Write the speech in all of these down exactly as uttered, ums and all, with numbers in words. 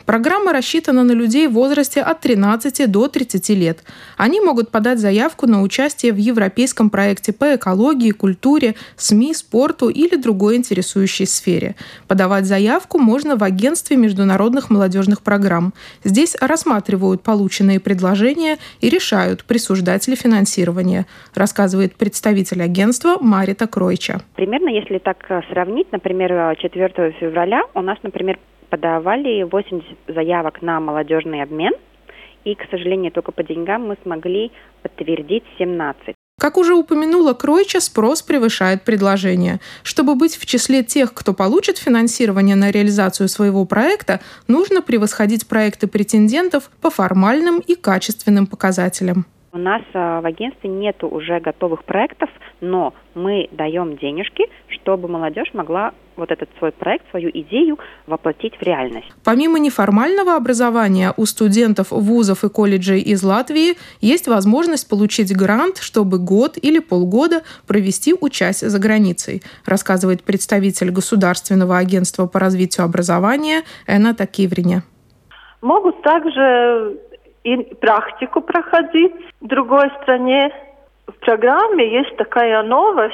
Программа рассчитана на людей в возрасте от тринадцати до тридцати лет. Они могут подать заявку на участие в европейском проекте по экологии, культуре, СМИ, спорту или другой интересующей сфере. Подавать заявку можно в агентстве международных молодежных программ. Здесь рассматривают полученные предложения и решают, присуждать ли финансирование, рассказывает представитель агентства Марита Кройча. Примерно, если так сравнить, например, четвёртого февраля у нас, например, подавали восемьдесят заявок на молодежный обмен, и, к сожалению, только по деньгам мы смогли подтвердить семнадцать. Как уже упомянула Кройча, спрос превышает предложение. Чтобы быть в числе тех, кто получит финансирование на реализацию своего проекта, нужно превосходить проекты претендентов по формальным и качественным показателям. У нас в агентстве нет уже готовых проектов, но мы даем денежки, чтобы молодежь могла вот этот свой проект, свою идею воплотить в реальность. Помимо неформального образования, у студентов вузов и колледжей из Латвии есть возможность получить грант, чтобы год или полгода провести учась за границей, рассказывает представитель Государственного агентства по развитию образования Эната Кивриня. Могут также и практику проходить в другой стране. В программе есть такая новость,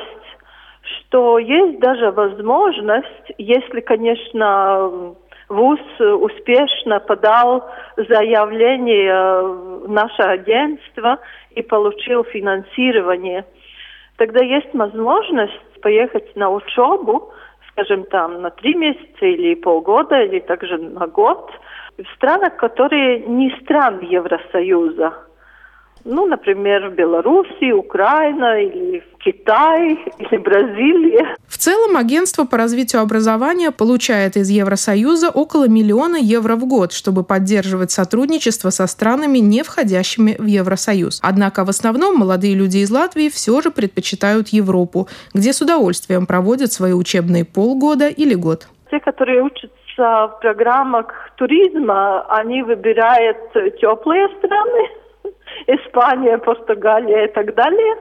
что есть даже возможность, если, конечно, вуз успешно подал заявление в наше агентство и получил финансирование, тогда есть возможность поехать на учебу, скажем, там на три месяца или полгода, или также на год, в странах, которые не страны Евросоюза. Ну, например, в Беларуси, Украина, или в Китай, или Бразилия. В целом, агентство по развитию образования получает из Евросоюза около миллиона евро в год, чтобы поддерживать сотрудничество со странами, не входящими в Евросоюз. Однако в основном молодые люди из Латвии все же предпочитают Европу, где с удовольствием проводят свои учебные полгода или год. Те, которые учатся в программах туризма, они выбирают теплые страны, Испания, Португалия и так далее.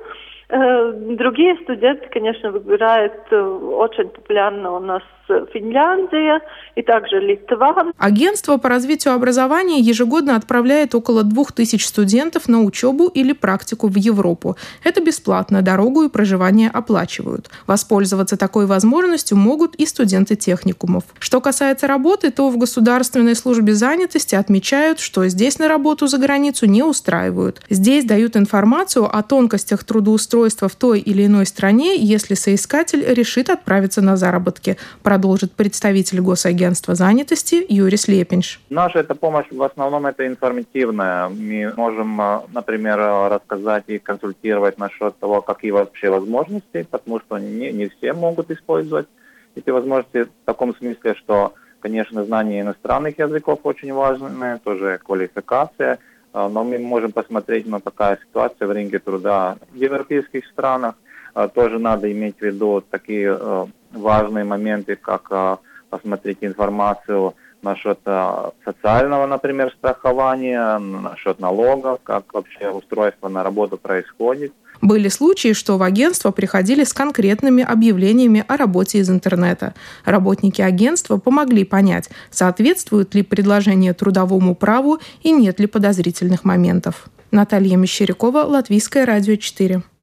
Другие студенты, конечно, выбирают очень популярно у нас Финляндия и также Литва. Агентство по развитию образования ежегодно отправляет около двух тысяч студентов на учебу или практику в Европу. Это бесплатно, дорогу и проживание оплачивают. Воспользоваться такой возможностью могут и студенты техникумов. Что касается работы, то в Государственной службе занятости отмечают, что здесь на работу за границу не устраивают. Здесь дают информацию о тонкостях трудоустройства в той или иной стране, если соискатель решит отправиться на заработки, продолжит представитель Госагентства занятости Юрис Лепинш. Наша эта помощь в основном это информативная. Мы можем, например, рассказать и консультировать насчет того, какие вообще возможности, потому что не, не все могут использовать эти возможности в таком смысле, что, конечно, знание иностранных языков очень важно, тоже квалификация, но мы можем посмотреть на такая ситуация в рынке труда в европейских странах. Тоже надо иметь в виду такие важные моменты, как посмотреть информацию насчет социального, например, страхования, насчет налогов, как вообще устройство на работу происходит. Были случаи, что в агентство приходили с конкретными объявлениями о работе из интернета. Работники агентства помогли понять, соответствует ли предложение трудовому праву и нет ли подозрительных моментов. Наталья Мещерякова, Латвийское радио четыре.